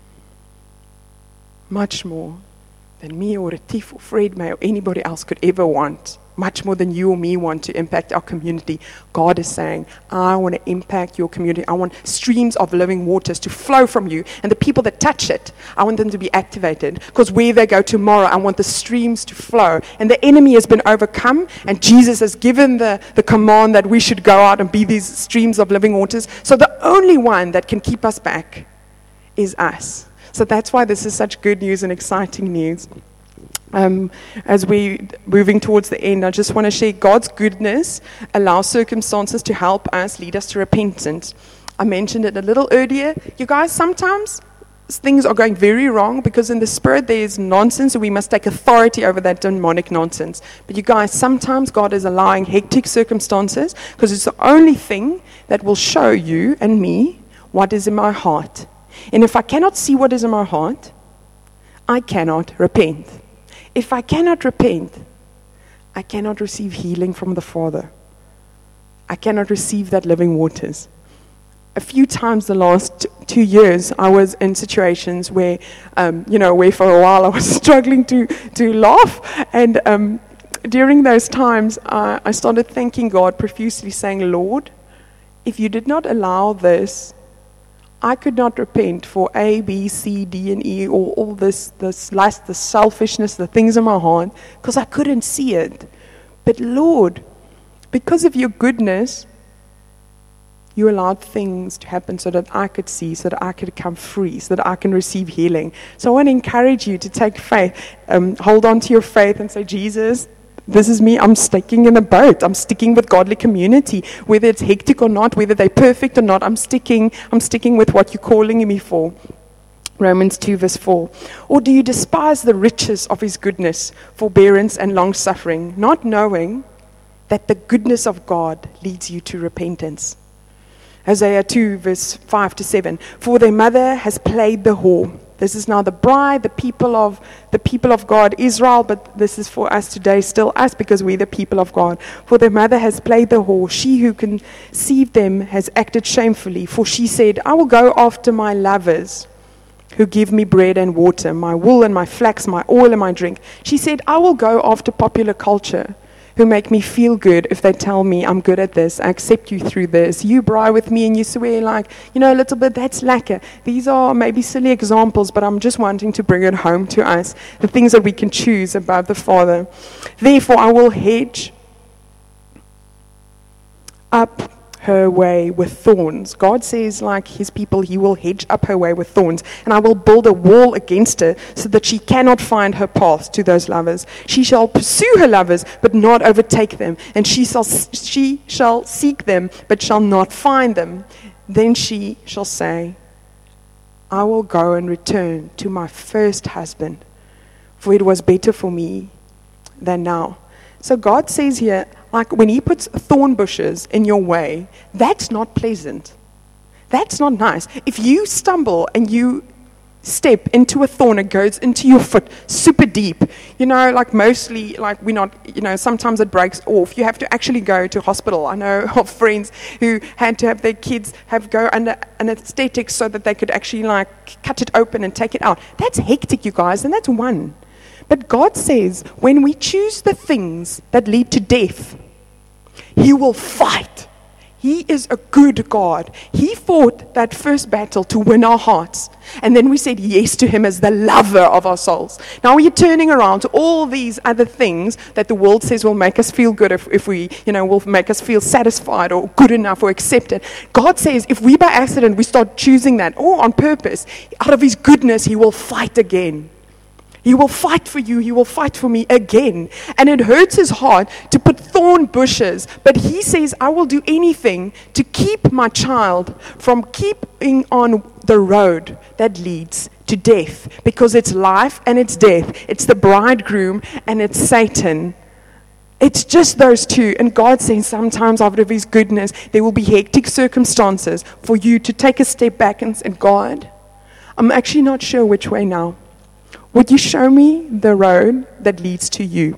much more than me or Retief or Fred May or anybody else could ever want. Much more than you or me want to impact our community. God is saying, I want to impact your community. I want streams of living waters to flow from you. And the people that touch it, I want them to be activated. Because where they go tomorrow, I want the streams to flow. And the enemy has been overcome. And Jesus has given the, the command that we should go out and be these streams of living waters. So the only one that can keep us back is us. So that's why this is such good news and exciting news. Um, as we're moving towards the end, I just want to share God's goodness allows circumstances to help us, lead us to repentance. I mentioned it a little earlier. You guys, sometimes things are going very wrong because in the spirit there is nonsense, and we must take authority over that demonic nonsense. But you guys, sometimes God is allowing hectic circumstances because it's the only thing that will show you and me what is in my heart. And if I cannot see what is in my heart, I cannot repent. If I cannot repent, I cannot receive healing from the Father. I cannot receive that living waters. A few times the last two years, I was in situations where, um, you know, where for a while I was struggling to, to laugh. And um, during those times, uh, I started thanking God profusely, saying, Lord, if you did not allow this, I could not repent for A, B, C, D, and E, or all this, this lust, the selfishness, the things in my heart, because I couldn't see it. But Lord, because of your goodness, you allowed things to happen so that I could see, so that I could come free, so that I can receive healing. So I want to encourage you to take faith, um, hold on to your faith and say, Jesus, this is me. I'm sticking in a boat. I'm sticking with godly community. Whether it's hectic or not, whether they're perfect or not, I'm sticking, I'm sticking with what you're calling me for. Romans two verse four. Or do you despise the riches of his goodness, forbearance and long-suffering, not knowing that the goodness of God leads you to repentance? Hosea two verse five to seven. For their mother has played the whore. This is now the bride, the people of the people of God, Israel, but this is for us today, still us, because we're the people of God. For their mother has played the whore. She who conceived them has acted shamefully. For she said, I will go after my lovers who give me bread and water, my wool and my flax, my oil and my drink. She said, I will go after popular culture, who make me feel good if they tell me I'm good at this, I accept you through this. You bri with me and you swear like, you know, a little bit, that's lacquer. These are maybe silly examples, but I'm just wanting to bring it home to us, the things that we can choose above the Father. Therefore, I will hedge up her way with thorns. God says, like his people, he will hedge up her way with thorns, and I will build a wall against her so that she cannot find her path to those lovers. She shall pursue her lovers, but not overtake them, and she shall, she shall seek them, but shall not find them. Then she shall say, I will go and return to my first husband, for it was better for me than now. So God says here, like when he puts thorn bushes in your way, that's not pleasant. That's not nice. If you stumble and you step into a thorn, it goes into your foot super deep. You know, like mostly, like we're not, you know, sometimes it breaks off. You have to actually go to hospital. I know of friends who had to have their kids have go under anesthetic so that they could actually like cut it open and take it out. That's hectic, you guys, and that's one. But God says, when we choose the things that lead to death, he will fight. He is a good God. He fought that first battle to win our hearts. And then we said yes to him as the lover of our souls. Now we're turning around to all these other things that the world says will make us feel good if, if we, you know, will make us feel satisfied or good enough or accepted. God says if we by accident, we start choosing that or on purpose, out of his goodness, he will fight again. He will fight for you. He will fight for me again. And it hurts his heart to put thorn bushes. But he says, I will do anything to keep my child from keeping on the road that leads to death. Because it's life and it's death. It's the bridegroom and it's Satan. It's just those two. And God says sometimes out of his goodness, there will be hectic circumstances for you to take a step back and say, God, I'm actually not sure which way now. Would you show me the road that leads to you?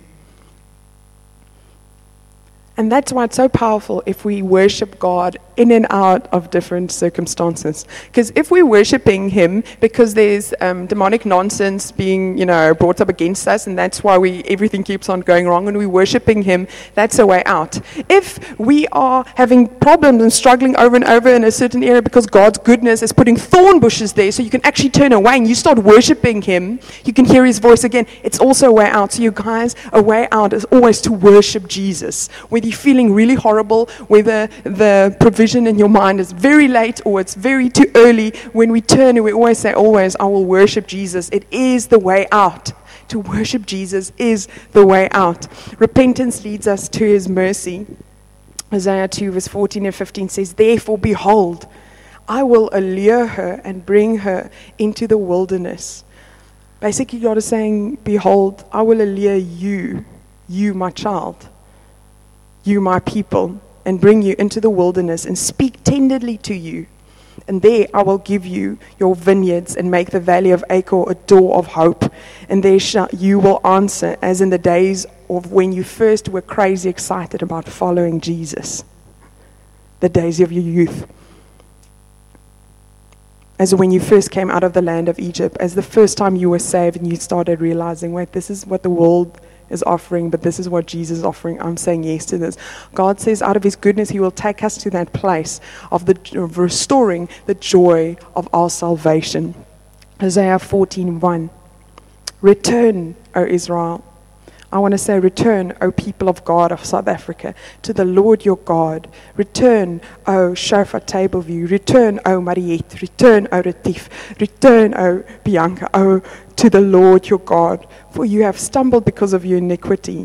And that's why it's so powerful if we worship God in and out of different circumstances. Because if we're worshiping him because there's um, demonic nonsense being, you know, brought up against us, and that's why we everything keeps on going wrong, and we're worshiping him, that's a way out. If we are having problems and struggling over and over in a certain area because God's goodness is putting thorn bushes there so you can actually turn away and you start worshiping him, you can hear his voice again, it's also a way out. So you guys, a way out is always to worship Jesus. Whether you're feeling really horrible, whether the provision in your mind is very late or it's very too early, when we turn and we always say, always, I will worship Jesus. It is the way out to worship Jesus is the way out. Repentance leads us to his mercy. Isaiah two verse fourteen and fifteen says, therefore behold, I will allure her and bring her into the wilderness. Basically, God is saying, behold, I will allure you, you my child, you my people, and bring you into the wilderness and speak tenderly to you. And there I will give you your vineyards and make the valley of Achor a door of hope. And there shall, you will answer as in the days of when you first were crazy excited about following Jesus. The days of your youth. As when you first came out of the land of Egypt. As the first time you were saved and you started realizing, wait, this is what the world is offering, but this is what Jesus is offering. I'm saying yes to this. God says out of his goodness, he will take us to that place of, the, of restoring the joy of our salvation. Isaiah fourteen one. Return, O Israel. I want to say, return, O people of God of South Africa, to the Lord your God. Return, O Shofar Tableview. Return, O Mariette. Return, O Retief. Return, O Bianca. O to the Lord your God, for you have stumbled because of your iniquity.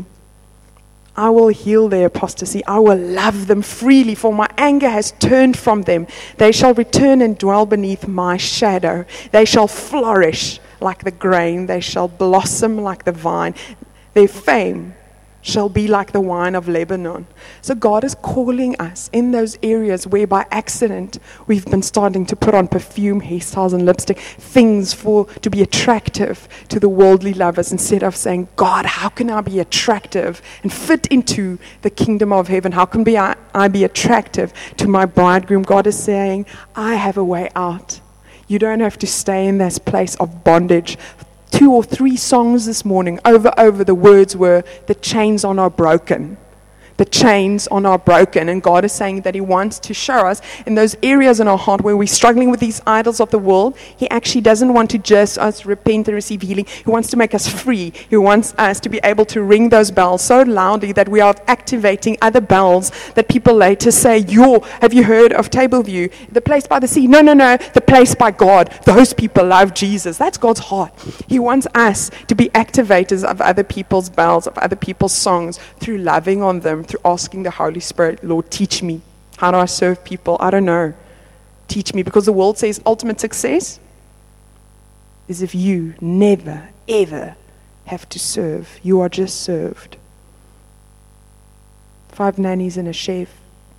I will heal their apostasy. I will love them freely, for my anger has turned from them. They shall return and dwell beneath my shadow. They shall flourish like the grain. They shall blossom like the vine. Their fame shall be like the wine of Lebanon. So God is calling us in those areas where by accident we've been starting to put on perfume, hairstyles and lipstick, things for to be attractive to the worldly lovers, instead of saying, God, how can I be attractive and fit into the kingdom of heaven? How can be I, I be attractive to my bridegroom? God is saying, I have a way out. You don't have to stay in this place of bondage. Two or three songs this morning, over, over, the words were, the chains on are broken. The chains on are broken. And God is saying that he wants to show us in those areas in our heart where we're struggling with these idols of the world. He actually doesn't want to just us repent and receive healing. He wants to make us free. He wants us to be able to ring those bells so loudly that we are activating other bells that people later say, yo, have you heard of Tableview? The place by the sea? No, no, no. The place by God. Those people love Jesus. That's God's heart. He wants us to be activators of other people's bells, of other people's songs, through loving on them, through asking the Holy Spirit, Lord, teach me. How do I serve people? I don't know. Teach me. Because the world says ultimate success is if you never, ever have to serve. You are just served. Five nannies and a chef.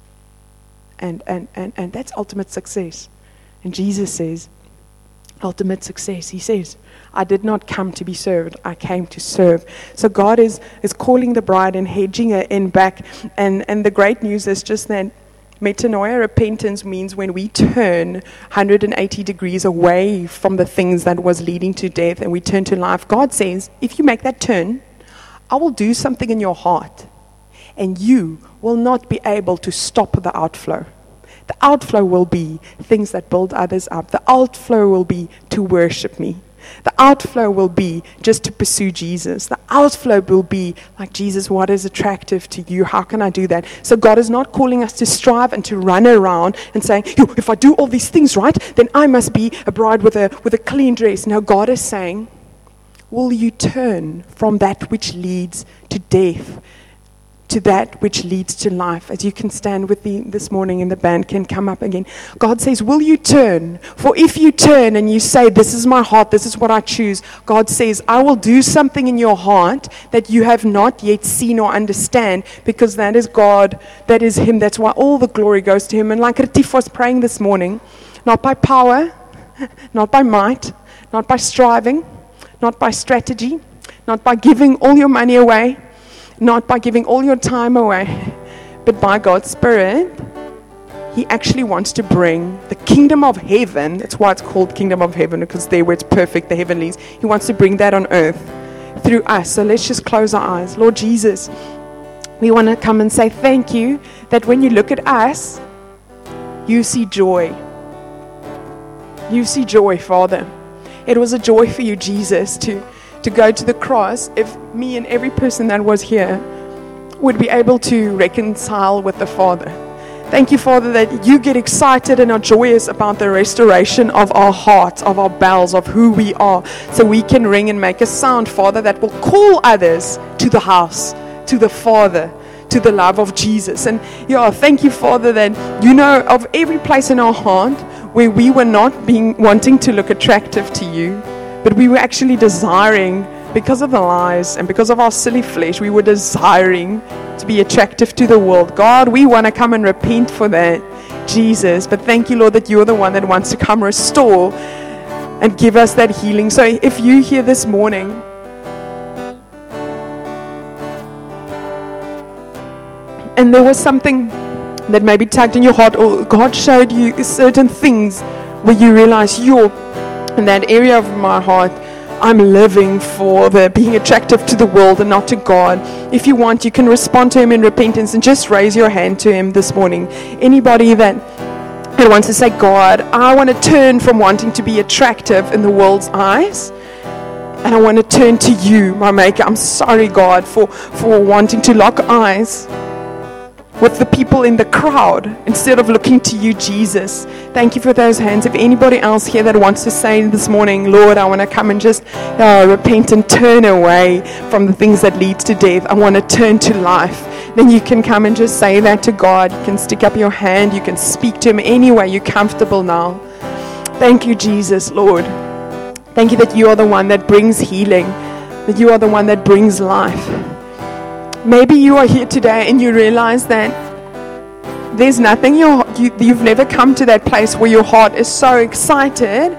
And, and, and, and that's ultimate success. And Jesus says, ultimate success. He says, I did not come to be served. I came to serve. So God is, is calling the bride and hedging her in back. And, and the great news is just that metanoia, repentance, means when we turn one hundred eighty degrees away from the things that was leading to death and we turn to life. God says, if you make that turn, I will do something in your heart and you will not be able to stop the outflow. The outflow will be things that build others up. The outflow will be to worship me. The outflow will be just to pursue Jesus. The outflow will be like, Jesus, what is attractive to you? How can I do that? So God is not calling us to strive and to run around and saying, if I do all these things right, then I must be a bride with a, with a clean dress. No, God is saying, will you turn from that which leads to death to that which leads to life? As you can stand with me this morning and the band can come up again. God says, will you turn? For if you turn and you say, this is my heart, this is what I choose, God says, I will do something in your heart that you have not yet seen or understand, because that is God, that is him. That's why all the glory goes to him. And like Retief was praying this morning, not by power, not by might, not by striving, not by strategy, not by giving all your money away, not by giving all your time away, but by God's Spirit. He actually wants to bring the kingdom of heaven. That's why it's called kingdom of heaven, because there where it's perfect, the heavenlies. He wants to bring that on earth through us. So let's just close our eyes. Lord Jesus, we want to come and say thank you that when you look at us, you see joy. You see joy, Father. It was a joy for you, Jesus, to to go to the cross. If me and every person that was here would be able to reconcile with the Father, Thank you, Father, that you get excited and are joyous about the restoration of our hearts, of our bells, of who we are, so we can ring and make a sound, Father, that will call others to the house, to the Father, to the love of Jesus. And yeah, thank you, Father, that you know of every place in our heart where we were not being wanting to look attractive to you, but we were actually desiring, because of the lies and because of our silly flesh, we were desiring to be attractive to the world. God, we want to come and repent for that, Jesus. But thank you, Lord, that you're the one that wants to come restore and give us that healing. So if you here this morning, and there was something that maybe tugged in your heart, or God showed you certain things where you realize, you're in that area of my heart, I'm living for the being attractive to the world and not to God. If you want, you can respond to him in repentance and just raise your hand to him this morning. Anybody that, that wants to say, God, I want to turn from wanting to be attractive in the world's eyes, and I want to turn to you, my maker. I'm sorry, God, for, for wanting to lock eyes with the people in the crowd instead of looking to you, Jesus. Thank you for those hands. If anybody else here that wants to say this morning, Lord, I want to come and just uh, repent and turn away from the things that leads to death. I want to turn to life. Then you can come and just say that to God. You can stick up your hand. You can speak to him any way you're comfortable now. Thank you, Jesus, Lord. Thank you that you are the one that brings healing, that you are the one that brings life. Maybe you are here today and you realize that there's nothing, you're, you, you've never come to that place where your heart is so excited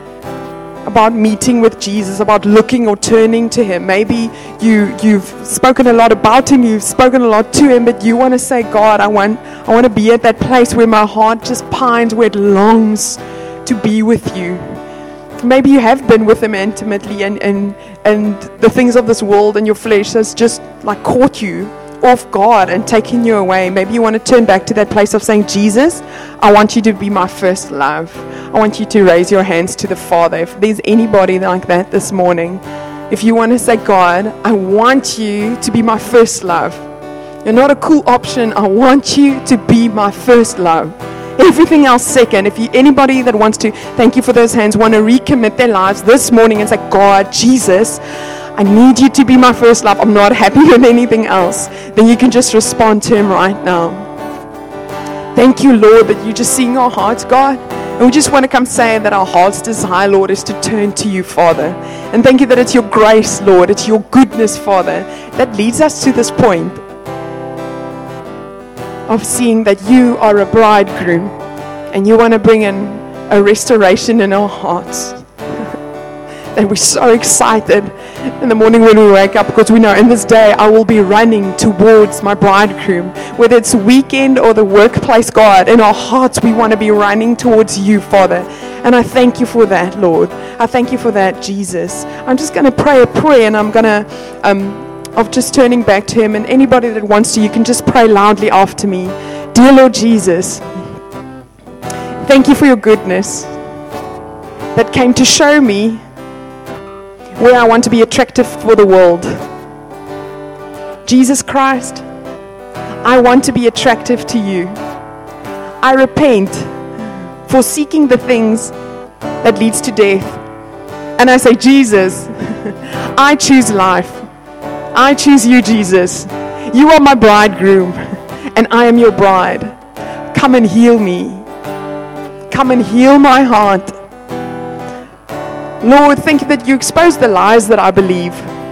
about meeting with Jesus, about looking or turning to him. Maybe you, you've spoken a lot about him, you've spoken a lot to him, but you want to say, God, I want, I want to be at that place where my heart just pines, where it longs to be with you. Maybe you have been with him intimately, and, and, and the things of this world and your flesh has just like caught you off guard and taken you away. Maybe you want to turn back to that place of saying, Jesus, I want you to be my first love. I want you to raise your hands to the Father. If there's anybody like that this morning, if you want to say, God, I want you to be my first love. You're not a cool option. I want you to be my first love. Everything else second. If you, anybody that wants to, thank you for those hands, want to recommit their lives this morning and say, God, Jesus, I need you to be my first love. I'm not happy with anything else. Then you can just respond to him right now. Thank you, Lord, that you're just seeing our hearts, God. And we just want to come say that our heart's desire, Lord, is to turn to you, Father. And thank you that it's your grace, Lord. It's your goodness, Father, that leads us to this point of seeing that you are a bridegroom and you want to bring in a restoration in our hearts. That we're so excited in the morning when we wake up, because we know in this day I will be running towards my bridegroom. Whether it's weekend or the workplace, God, in our hearts we want to be running towards you, Father. And I thank you for that, Lord. I thank you for that, Jesus. I'm just going to pray a prayer, and I'm going to um, of just turning back to him. And anybody that wants to, you can just pray loudly after me. Dear Lord Jesus, thank you for your goodness that came to show me where I want to be attractive for the world. Jesus Christ, I want to be attractive to you. I repent for seeking the things that leads to death. And I say, Jesus, I choose life. I choose you, Jesus. You are my bridegroom, and I am your bride. Come and heal me. Come and heal my heart. Lord, thank you that you expose the lies that I believe,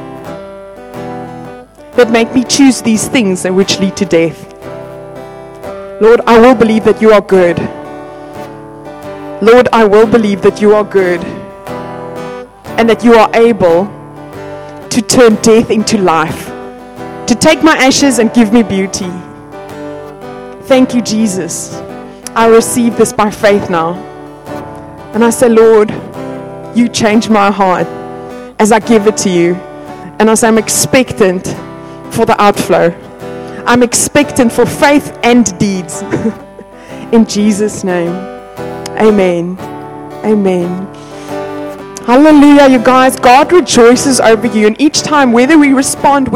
that make me choose these things and which lead to death. Lord, I will believe that you are good. Lord, I will believe that you are good, and that you are able to turn death into life, to take my ashes and give me beauty. Thank you, Jesus. I receive this by faith now. And I say, Lord, you change my heart as I give it to you. And as I'm expectant for the outflow, I'm expectant for faith and deeds. In Jesus' name, amen. Amen. Hallelujah, you guys. God rejoices over you. And each time, whether we respond with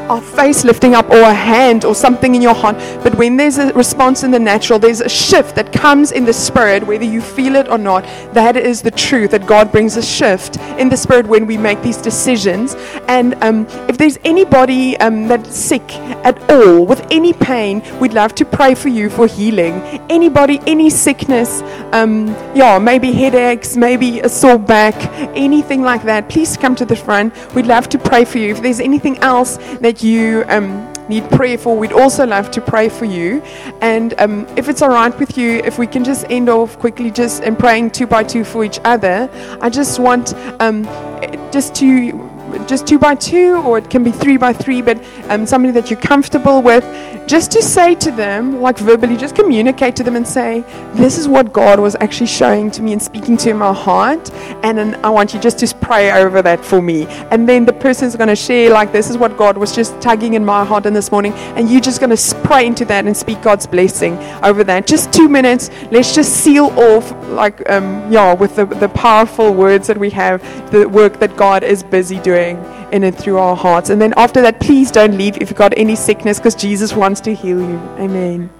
our face lifting up or a hand or something in your heart. But when there's a response in the natural, there's a shift that comes in the spirit, whether you feel it or not. That is the truth, that God brings a shift in the spirit when we make these decisions. And um, if there's anybody um, that's sick at all, with any pain, we'd love to pray for you for healing. Anybody, any sickness, um, yeah, maybe headaches, maybe a sore back, anything like that, please come to the front. We'd love to pray for you. If there's anything else that you um, need prayer for, we'd also love to pray for you. And um, if it's all right with you, if we can just end off quickly just in praying two by two for each other. I just want um, just to just two by two, or it can be three by three, but um, somebody that you're comfortable with, just to say to them, like verbally, just communicate to them and say, this is what God was actually showing to me and speaking to in my heart, and then I want you just to pray over that for me. And then the person's going to share, like, this is what God was just tugging in my heart in this morning, and you're just going to pray into that and speak God's blessing over that. Just two minutes. Let's just seal off, like, um, yeah, with the, the powerful words that we have, the work that God is busy doing in and through our hearts. And then after that, please don't leave if you've got any sickness, because Jesus wants to heal you. Amen.